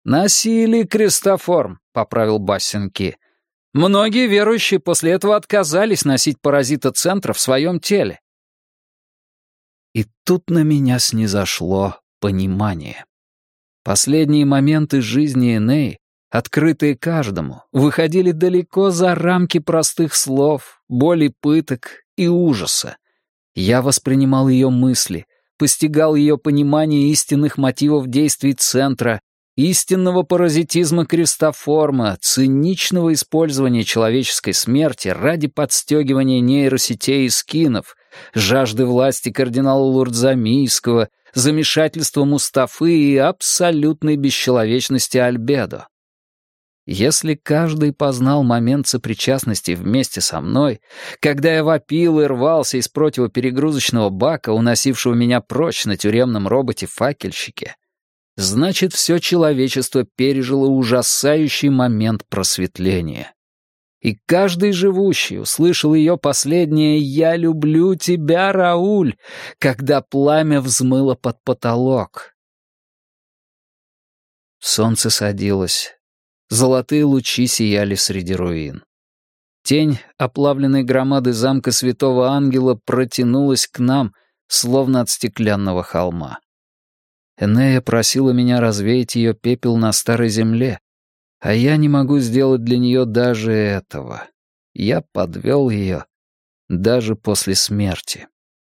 «Носили крестоформ», — поправил Бассин Ки. «Многие верующие после этого отказались носить паразита центра в своем теле». И тут на меня снизошло понимание. Последние моменты жизни Энеи, открытые каждому, выходили далеко за рамки простых слов, боли пыток и ужаса. Я воспринимал ее мысли, постигал ее понимание истинных мотивов действий центра, истинного паразитизма крестоформа, циничного использования человеческой смерти ради подстегивания нейросетей и скинов, жажды власти кардинала Лурдзамийского, замешательства Мустафы и абсолютной бесчеловечности Альбедо. Если каждый познал момент сопричастности вместе со мной, когда я вопил и рвался из противоперегрузочного бака, уносившего меня прочь на тюремном роботе-факельщике, значит, все человечество пережило ужасающий момент просветления. И каждый живущий услышал ее последнее «Я люблю тебя, Рауль», когда пламя взмыло под потолок. Солнце садилось. Золотые лучи сияли среди руин. Тень оплавленной громады замка Святого Ангела протянулась к нам, словно от стеклянного холма. Энея просила меня развеять ее пепел на старой земле, а я не могу сделать для нее даже этого. Я подвел ее даже после смерти.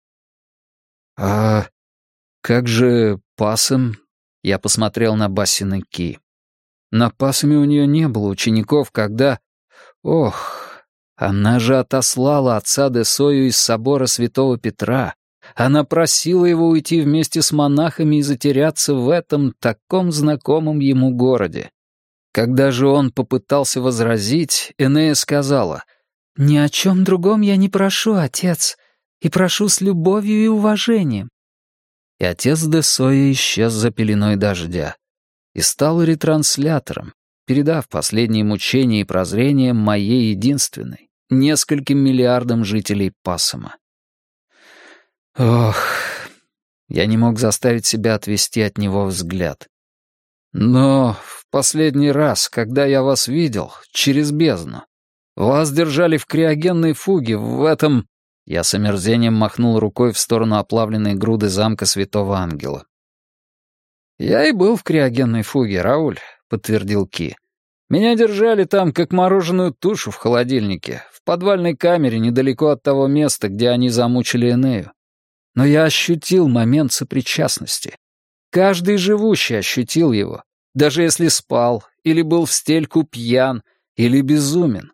«А как же Пасем?» Я посмотрел на Бассина Ки. На Пасаме у нее не было учеников, когда... Ох, она же отослала отца де Сою из собора Святого Петра. Она просила его уйти вместе с монахами и затеряться в этом таком знакомом ему городе. Когда же он попытался возразить, Энея сказала: «Ни о чем другом я не прошу, отец, и прошу с любовью и уважением». И отец де Соя исчез за пеленой дождя и стал ретранслятором, передав последние мучения и прозрения моей единственной, нескольким миллиардам жителей Пасама. Ох, я не мог заставить себя отвести от него взгляд. Но в последний раз, когда я вас видел, через бездну, вас держали в криогенной фуге в этом... Я с омерзением махнул рукой в сторону оплавленной груды замка Святого Ангела. «Я и был в криогенной фуге, Рауль», — подтвердил Ки. «Меня держали там, как мороженую тушу в холодильнике, в подвальной камере недалеко от того места, где они замучили Энею. Но я ощутил момент сопричастности. Каждый живущий ощутил его, даже если спал, или был в стельку пьян, или безумен».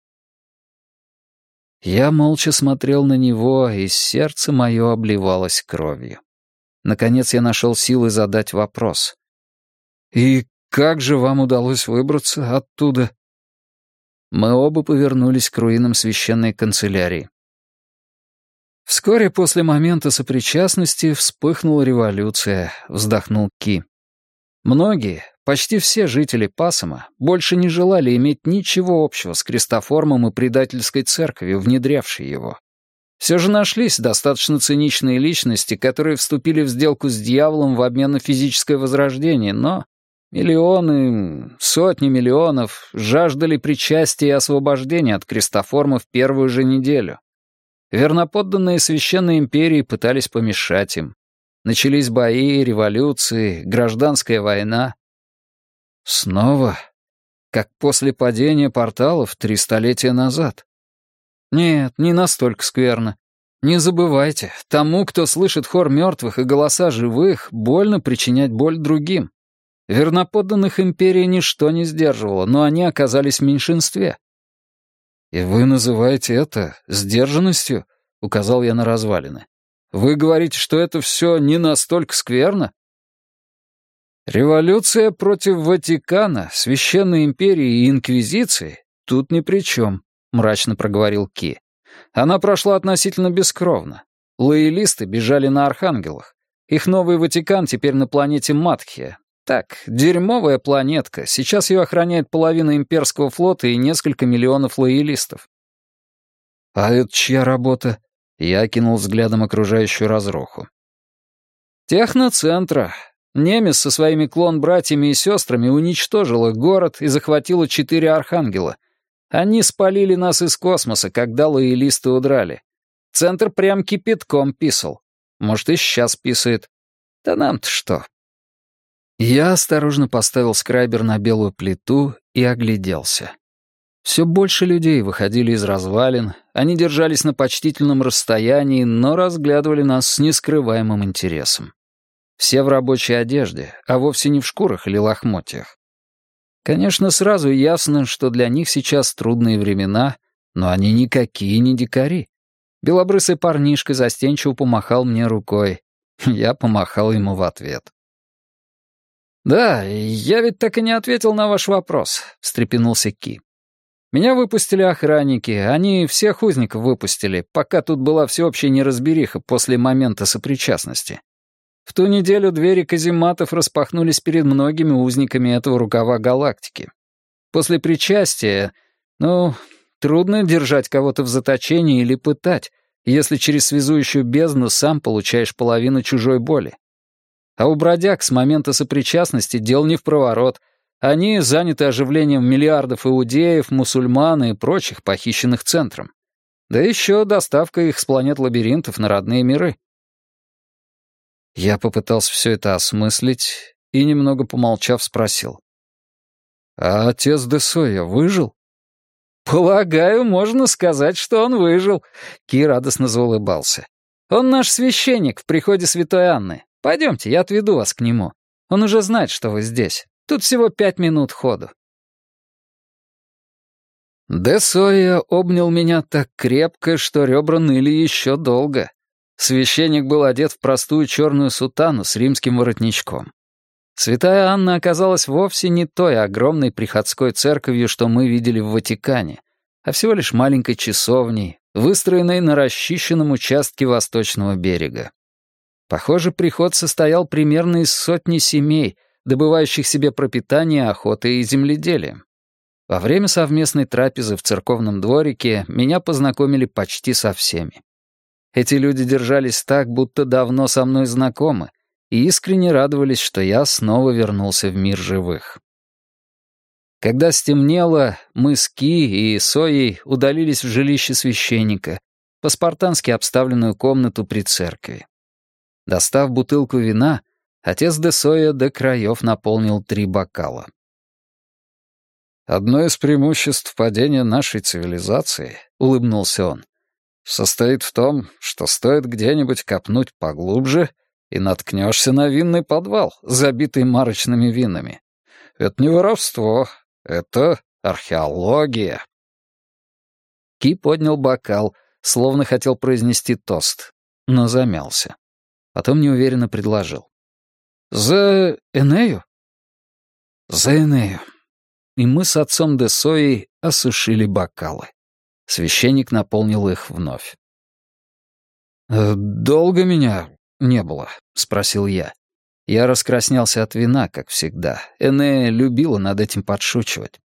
Я молча смотрел на него, и сердце мое обливалось кровью. Наконец я нашел силы задать вопрос. «И как же вам удалось выбраться оттуда?» Мы оба повернулись к руинам священной канцелярии. «Вскоре после момента сопричастности вспыхнула революция», — вздохнул Ки. «Многие, почти все жители Пасама больше не желали иметь ничего общего с крестоформом и предательской церковью, внедрявшей его. Все же нашлись достаточно циничные личности, которые вступили в сделку с дьяволом в обмен на физическое возрождение, но миллионы, сотни миллионов жаждали причастия и освобождения от крестоформа в первую же неделю. Верноподданные Священной империи пытались помешать им. Начались бои, революции, гражданская война. Снова, как после падения порталов 3 столетия назад. Нет, не настолько скверно. Не забывайте, тому, кто слышит хор мертвых и голоса живых, больно причинять боль другим. Верноподданных империи ничто не сдерживало, но они оказались в меньшинстве. «И вы называете это сдержанностью?» — указал я на развалины. «Вы говорите, что это все не настолько скверно?» «Революция против Ватикана, Священной империи и Инквизиции тут ни при чем», — мрачно проговорил Ки. «Она прошла относительно бескровно. Лоялисты бежали на Архангелах. Их новый Ватикан теперь на планете Матхия. Так, дерьмовая планетка. Сейчас ее охраняет половина имперского флота и несколько миллионов лоялистов». «А это чья работа?» Я окинул взглядом окружающую разруху. «Техноцентра. Немец со своими клон-братьями и сестрами уничтожила город и захватила 4 архангела. Они спалили нас из космоса, когда лоялисты удрали. Центр прям кипятком писал. Может, и сейчас писает. Да нам-то что?» Я осторожно поставил скрайбер на белую плиту и огляделся. Все больше людей выходили из развалин, они держались на почтительном расстоянии, но разглядывали нас с нескрываемым интересом. Все в рабочей одежде, а вовсе не в шкурах или лохмотьях. Конечно, сразу ясно, что для них сейчас трудные времена, но они никакие не дикари. Белобрысый парнишка застенчиво помахал мне рукой. Я помахал ему в ответ. «Да, я ведь так и не ответил на ваш вопрос», — встрепенулся Ки. «Меня выпустили охранники, они всех узников выпустили, пока тут была всеобщая неразбериха после момента сопричастности. В ту неделю двери казематов распахнулись перед многими узниками этого рукава галактики. После причастия, трудно держать кого-то в заточении или пытать, если через связующую бездну сам получаешь половину чужой боли. А у бродяг с момента сопричастности дел не впроворот. Они заняты оживлением миллиардов иудеев, мусульман и прочих, похищенных центром. Да еще доставкой их с планет лабиринтов на родные миры. Я попытался все это осмыслить и, немного помолчав, спросил. «А отец Десоя выжил?» «Полагаю, можно сказать, что он выжил», — Ки радостно заулыбался. «Он наш священник в приходе святой Анны. Пойдемте, я отведу вас к нему. Он уже знает, что вы здесь. Тут всего 5 минут ходу». Десоя обнял меня так крепко, что ребра ныли еще долго. Священник был одет в простую черную сутану с римским воротничком. Святая Анна оказалась вовсе не той огромной приходской церковью, что мы видели в Ватикане, а всего лишь маленькой часовней, выстроенной на расчищенном участке восточного берега. Похоже, приход состоял примерно из 100 семей, добывающих себе пропитание охотой и земледелием. Во время совместной трапезы в церковном дворике меня познакомили почти со всеми. Эти люди держались так, будто давно со мной знакомы, и искренне радовались, что я снова вернулся в мир живых. Когда стемнело, мы с Ки и Соей удалились в жилище священника, по-спартански обставленную комнату при церкви. Достав бутылку вина, отец Десоя до краев наполнил 3 бокала. «Одно из преимуществ падения нашей цивилизации, — улыбнулся он, — состоит в том, что стоит где-нибудь копнуть поглубже, и наткнешься на винный подвал, забитый марочными винами. Это не воровство, это археология». Ки поднял бокал, словно хотел произнести тост, но замялся. Потом неуверенно предложил. «За Энею?» «За Энею». И мы с отцом Десоей осушили бокалы. Священник наполнил их вновь. «Долго меня не было?» — спросил я. Я раскраснелся от вина, как всегда. Энея любила над этим подшучивать.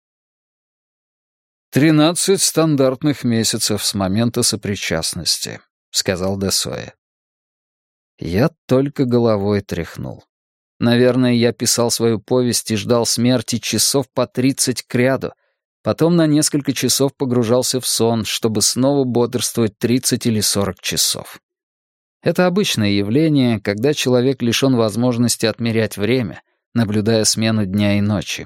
13 стандартных месяцев с момента сопричастности», — сказал Десоя. Я только головой тряхнул. Наверное, я писал свою повесть и ждал смерти часов по 30 кряду, потом на несколько часов погружался в сон, чтобы снова бодрствовать 30 или 40 часов. Это обычное явление, когда человек лишен возможности отмерять время, наблюдая смену дня и ночи.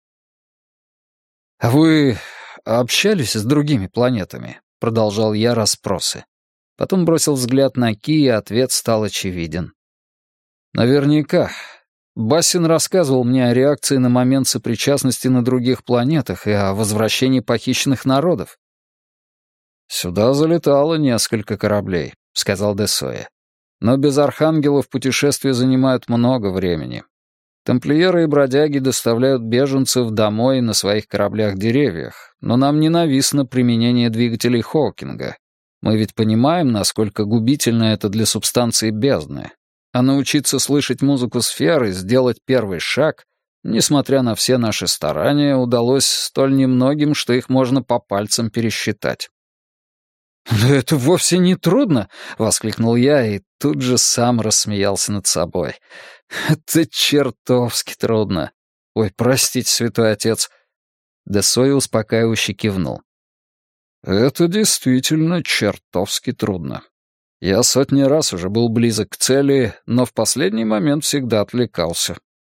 «А вы общались с другими планетами?» — продолжал я расспросы. Потом бросил взгляд на Ки, и ответ стал очевиден. «Наверняка. Бассин рассказывал мне о реакции на момент сопричастности на других планетах и о возвращении похищенных народов». «Сюда залетало несколько кораблей», — сказал Десоя. «Но без архангелов путешествия занимают много времени. Тамплиеры и бродяги доставляют беженцев домой на своих кораблях-деревьях, но нам ненавистно применение двигателей Хокинга. Мы ведь понимаем, насколько губительно это для субстанции бездны. А научиться слышать музыку сферы, сделать первый шаг, несмотря на все наши старания, удалось столь немногим, что их можно по пальцам пересчитать». «Да это вовсе не трудно!» — воскликнул я и тут же сам рассмеялся над собой. Это чертовски трудно. Ой, простите, святой отец. Десой успокаивающе кивнул. Это действительно чертовски трудно. Я сотни раз уже был близок к цели, но в последний момент всегда отвлекался.